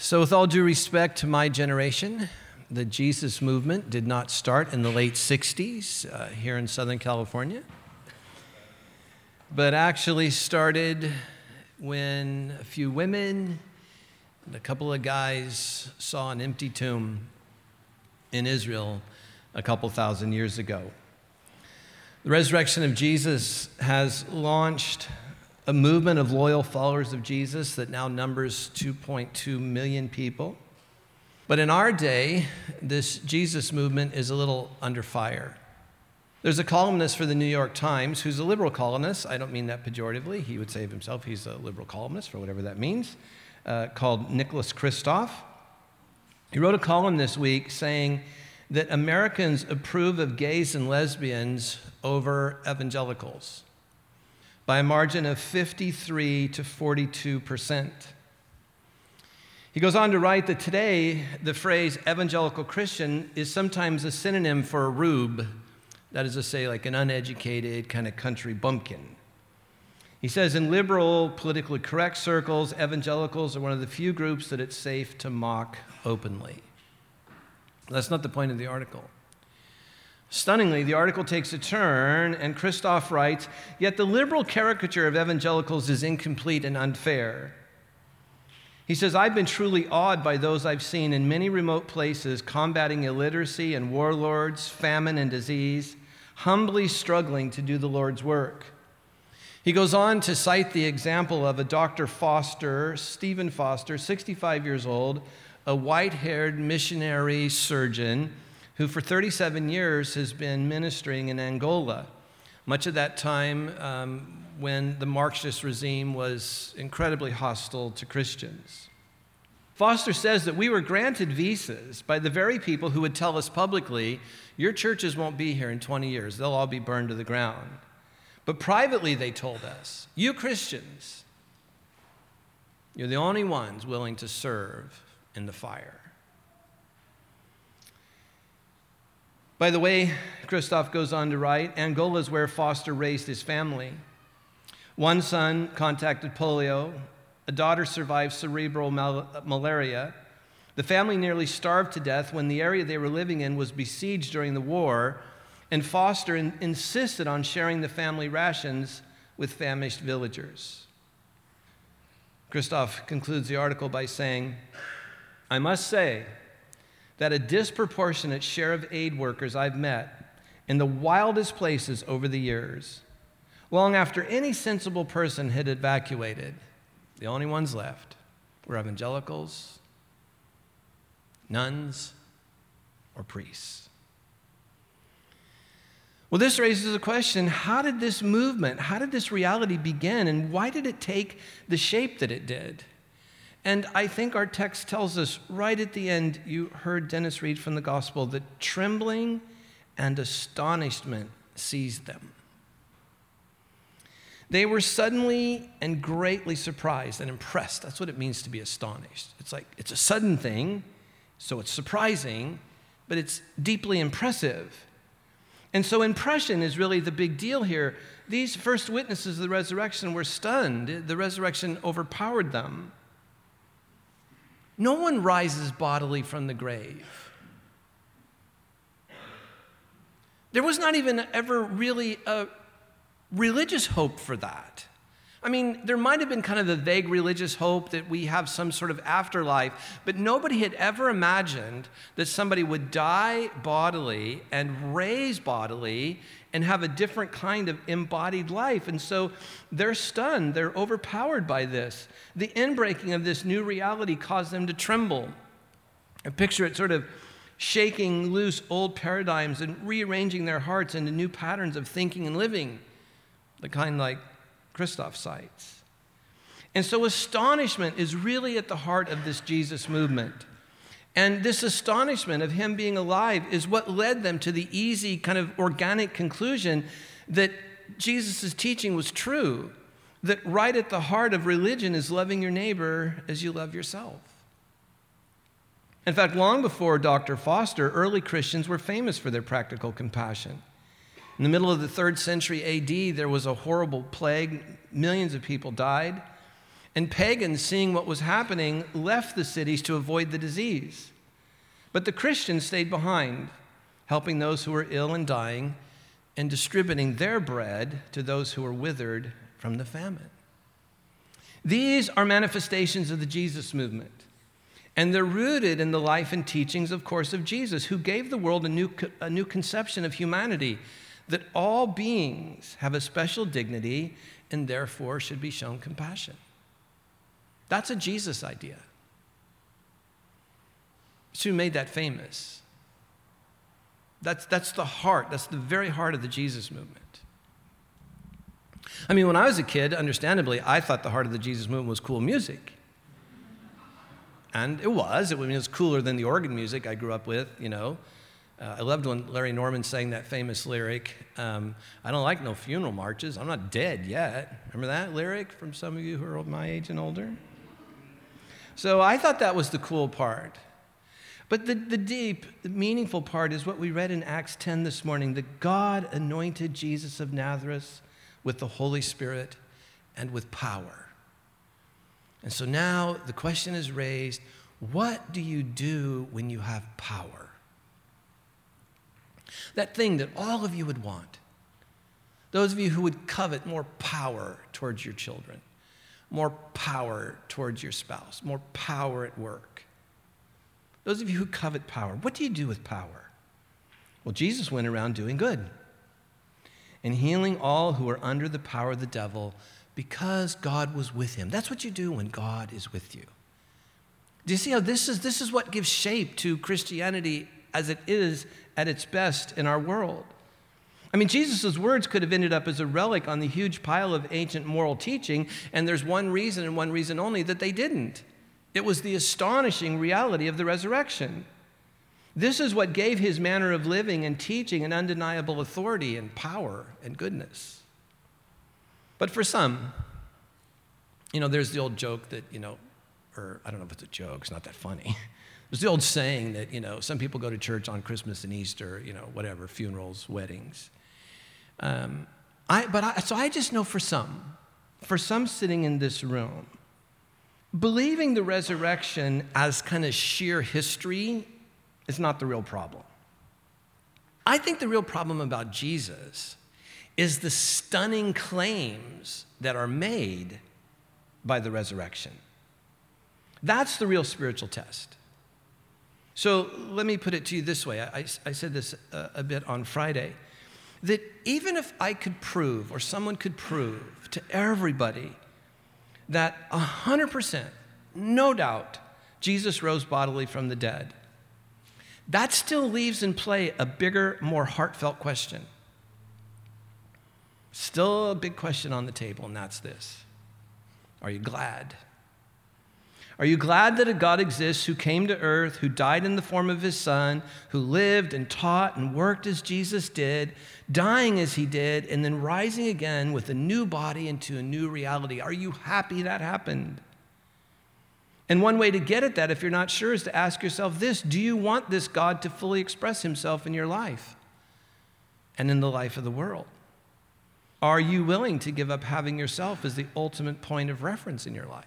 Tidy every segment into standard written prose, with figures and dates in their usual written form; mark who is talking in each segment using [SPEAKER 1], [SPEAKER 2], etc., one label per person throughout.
[SPEAKER 1] So with all due respect to my generation, the Jesus movement did not start in the late 60s here in Southern California, but actually started when a few women and a couple of guys saw an empty tomb in Israel a couple thousand years ago. The resurrection of Jesus has launched a movement of loyal followers of Jesus that now numbers 2.2 million people. But in our day, this Jesus movement is a little under fire. There's a columnist for the New York Times who's a liberal columnist. I don't mean that pejoratively. He would say of himself he's a liberal columnist, for whatever that means, called Nicholas Kristof. He wrote a column this week saying that Americans approve of gays and lesbians over evangelicals by a margin of 53 to 42%. He goes on to write that today, the phrase evangelical Christian is sometimes a synonym for a rube, that is to say, like an uneducated kind of country bumpkin. He says in liberal, politically correct circles, evangelicals are one of the few groups that it's safe to mock openly. That's not the point of the article. Stunningly, the article takes a turn, and Kristof writes, "Yet the liberal caricature of evangelicals is incomplete and unfair." He says, "I've been truly awed by those I've seen in many remote places combating illiteracy and warlords, famine and disease, humbly struggling to do the Lord's work." He goes on to cite the example of a Dr. Foster, Stephen Foster, 65 years old, a white-haired missionary surgeon who for 37 years has been ministering in Angola, much of that time when the Marxist regime was incredibly hostile to Christians. Foster says that we were granted visas by the very people who would tell us publicly, your churches won't be here in 20 years, they'll all be burned to the ground. But privately they told us, you Christians, you're the only ones willing to serve in the fire. By the way, Kristof goes on to write, Angola is where Foster raised his family. One son contracted polio. A daughter survived cerebral malaria. The family nearly starved to death when the area they were living in was besieged during the war, and Foster insisted on sharing the family rations with famished villagers. Kristof concludes the article by saying, "I must say that a disproportionate share of aid workers I've met in the wildest places over the years, long after any sensible person had evacuated, the only ones left were evangelicals, nuns, or priests." Well, this raises a question, how did this movement, how did this reality begin, and why did it take the shape that it did? And I think our text tells us right at the end, you heard Dennis read from the gospel, that trembling and astonishment seized them. They were suddenly and greatly surprised and impressed. That's what it means to be astonished. It's like, it's a sudden thing, so it's surprising, but it's deeply impressive. And so impression is really the big deal here. These first witnesses of the resurrection were stunned. The resurrection overpowered them. No one rises bodily from the grave. There was not even ever really a religious hope for that. I mean, there might have been kind of a vague religious hope that we have some sort of afterlife, but nobody had ever imagined that somebody would die bodily and raise bodily and have a different kind of embodied life. And so they're stunned, they're overpowered by this. The inbreaking of this new reality caused them to tremble. I picture it sort of shaking loose old paradigms and rearranging their hearts into new patterns of thinking and living, the kind like Kristof cites. And so astonishment is really at the heart of this Jesus movement. And this astonishment of him being alive is what led them to the easy kind of organic conclusion that Jesus' teaching was true, that right at the heart of religion is loving your neighbor as you love yourself. In fact, long before Dr. Foster, early Christians were famous for their practical compassion. In the middle of the 3rd century AD, there was a horrible plague. Millions of people died. And pagans, seeing what was happening, left the cities to avoid the disease. But the Christians stayed behind, helping those who were ill and dying, and distributing their bread to those who were withered from the famine. These are manifestations of the Jesus movement. And they're rooted in the life and teachings, of course, of Jesus, who gave the world a new conception of humanity, that all beings have a special dignity and therefore should be shown compassion. That's a Jesus idea. It's who made that famous. That's the heart, that's the very heart of the Jesus movement. I mean, when I was a kid, understandably, I thought the heart of the Jesus movement was cool music. And it was cooler than the organ music I grew up with, you know. I loved when Larry Norman sang that famous lyric, I don't like no funeral marches, I'm not dead yet. Remember that lyric from some of you who are my age and older? So I thought that was the cool part. But the deep, the meaningful part is what we read in Acts 10 this morning, that God anointed Jesus of Nazareth with the Holy Spirit and with power. And so now the question is raised, what do you do when you have power? That thing that all of you would want. Those of you who would covet more power towards your children, more power towards your spouse, more power at work. Those of you who covet power, what do you do with power? Well, Jesus went around doing good and healing all who are under the power of the devil because God was with him. That's what you do when God is with you. Do you see how this is what gives shape to Christianity as it is at its best in our world? I mean, Jesus' words could have ended up as a relic on the huge pile of ancient moral teaching, and there's one reason and one reason only that they didn't. It was the astonishing reality of the resurrection. This is what gave his manner of living and teaching an undeniable authority and power and goodness. But for some, there's the old joke that, or I don't know if it's a joke, it's not that funny. There's the old saying that, some people go to church on Christmas and Easter, whatever, funerals, weddings. So I just know for some sitting in this room, believing the resurrection as kind of sheer history is not the real problem. I think the real problem about Jesus is the stunning claims that are made by the resurrection. That's the real spiritual test. So let me put it to you this way. I said this a bit on Friday, that even if I could prove, or someone could prove to everybody that 100%, no doubt, Jesus rose bodily from the dead, that still leaves in play a bigger, more heartfelt question. Still a big question on the table, and that's this. Are you glad? Are you glad that a God exists who came to earth, who died in the form of his Son, who lived and taught and worked as Jesus did, dying as he did, and then rising again with a new body into a new reality? Are you happy that happened? And one way to get at that, if you're not sure, is to ask yourself this: do you want this God to fully express himself in your life and in the life of the world? Are you willing to give up having yourself as the ultimate point of reference in your life?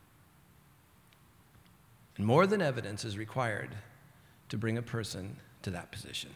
[SPEAKER 1] And more than evidence is required to bring a person to that position.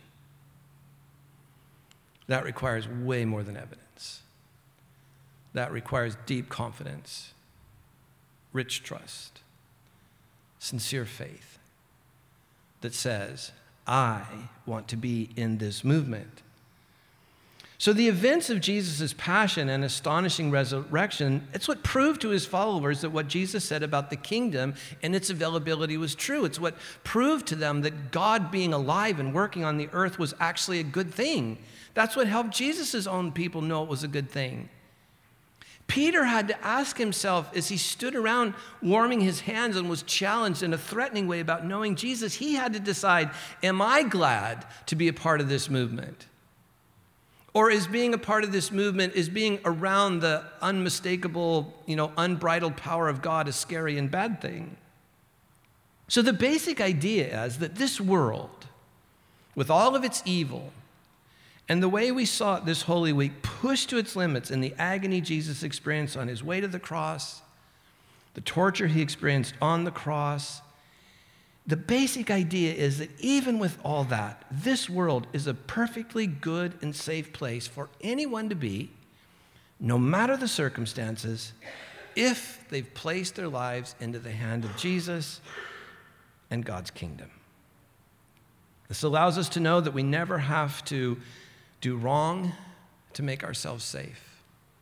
[SPEAKER 1] That requires way more than evidence. That requires deep confidence, rich trust, sincere faith that says, I want to be in this movement. So the events of Jesus' passion and astonishing resurrection, it's what proved to his followers that what Jesus said about the kingdom and its availability was true. It's what proved to them that God being alive and working on the earth was actually a good thing. That's what helped Jesus' own people know it was a good thing. Peter had to ask himself as he stood around warming his hands and was challenged in a threatening way about knowing Jesus, he had to decide, am I glad to be a part of this movement? Or is being a part of this movement, is being around the unmistakable, unbridled power of God a scary and bad thing? So the basic idea is that this world, with all of its evil, and the way we saw it this Holy Week, pushed to its limits in the agony Jesus experienced on his way to the cross, the torture he experienced on the cross. The basic idea is that even with all that, this world is a perfectly good and safe place for anyone to be, no matter the circumstances, if they've placed their lives into the hand of Jesus and God's kingdom. This allows us to know that we never have to do wrong to make ourselves safe.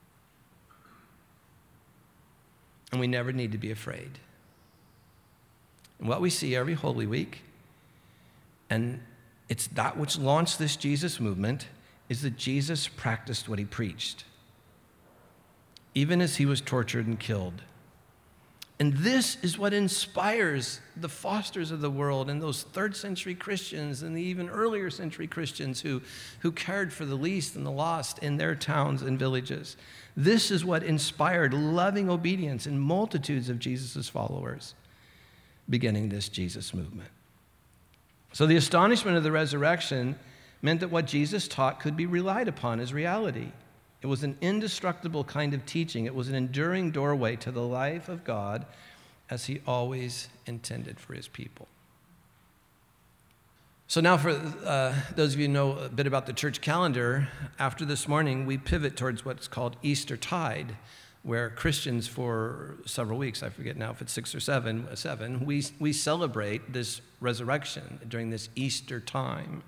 [SPEAKER 1] And we never need to be afraid. And what we see every Holy Week, and it's that which launched this Jesus movement, is that Jesus practiced what he preached, even as he was tortured and killed. And this is what inspires the Fosters of the world and those third-century Christians and the even earlier century Christians who cared for the least and the lost in their towns and villages. This is what inspired loving obedience in multitudes of Jesus' followers, beginning this Jesus movement. So the astonishment of the resurrection meant that what Jesus taught could be relied upon as reality. It was an indestructible kind of teaching. It was an enduring doorway to the life of God as he always intended for his people. So now for those of you who know a bit about the church calendar, after this morning, we pivot towards what's called Easter Tide, where Christians for several weeks, I forget now if it's 6 or 7, we celebrate this resurrection during this Easter time.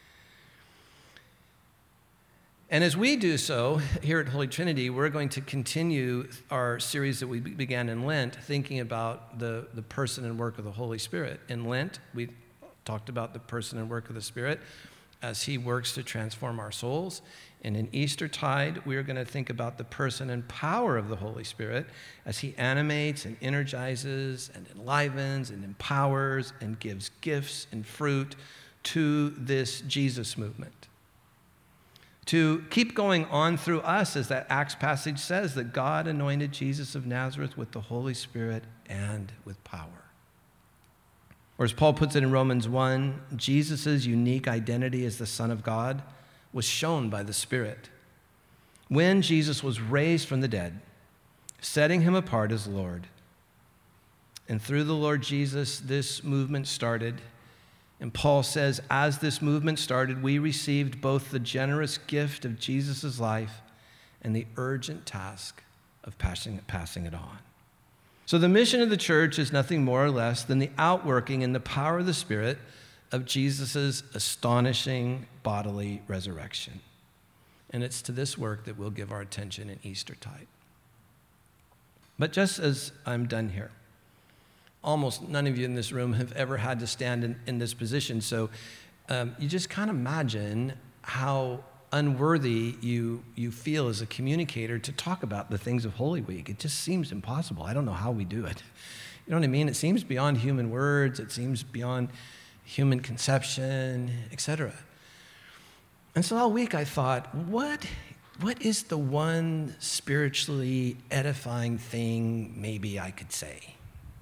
[SPEAKER 1] And as we do so here at Holy Trinity, we're going to continue our series that we began in Lent, thinking about the person and work of the Holy Spirit. In Lent, we talked about the person and work of the Spirit as he works to transform our souls. And in Eastertide, we are going to think about the person and power of the Holy Spirit as he animates and energizes and enlivens and empowers and gives gifts and fruit to this Jesus movement. To keep going on through us, as that Acts passage says, that God anointed Jesus of Nazareth with the Holy Spirit and with power. Or as Paul puts it in Romans 1, Jesus' unique identity as the Son of God was shown by the Spirit when Jesus was raised from the dead, setting him apart as Lord. And through the Lord Jesus, this movement started. And Paul says, as this movement started, we received both the generous gift of Jesus' life and the urgent task of passing it on. So the mission of the church is nothing more or less than the outworking in the power of the Spirit of Jesus' astonishing bodily resurrection. And it's to this work that we'll give our attention in Eastertide. But just as I'm done here, almost none of you in this room have ever had to stand in this position. So you just can't imagine how unworthy you feel as a communicator to talk about the things of Holy Week. It just seems impossible. I don't know how we do it. You know what I mean? It seems beyond human words. It seems beyond human conception, etc. And so all week I thought, what is the one spiritually edifying thing maybe I could say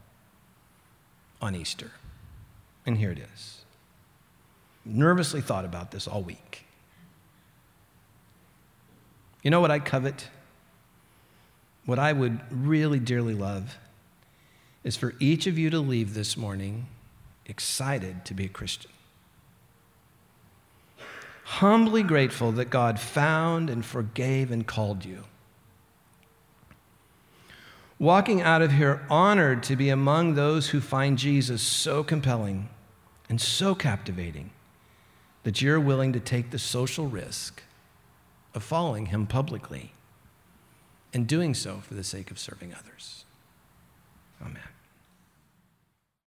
[SPEAKER 1] on Easter? And here it is. Nervously thought about this all week. You know what I covet? What I would really dearly love is for each of you to leave this morning excited to be a Christian. Humbly grateful that God found and forgave and called you. Walking out of here honored to be among those who find Jesus so compelling and so captivating that you're willing to take the social risk of following him publicly and doing so for the sake of serving others. Amen.